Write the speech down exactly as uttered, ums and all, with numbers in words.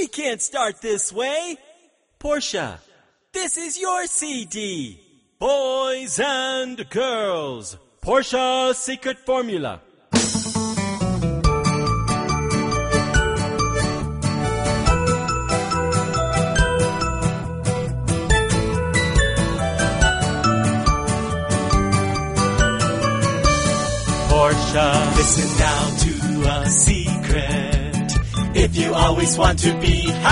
We can't start this way. Portia, this is your C D. Boys and girls, Portia's secret formula. Portia, listen now to a secret. If you always want to be happy,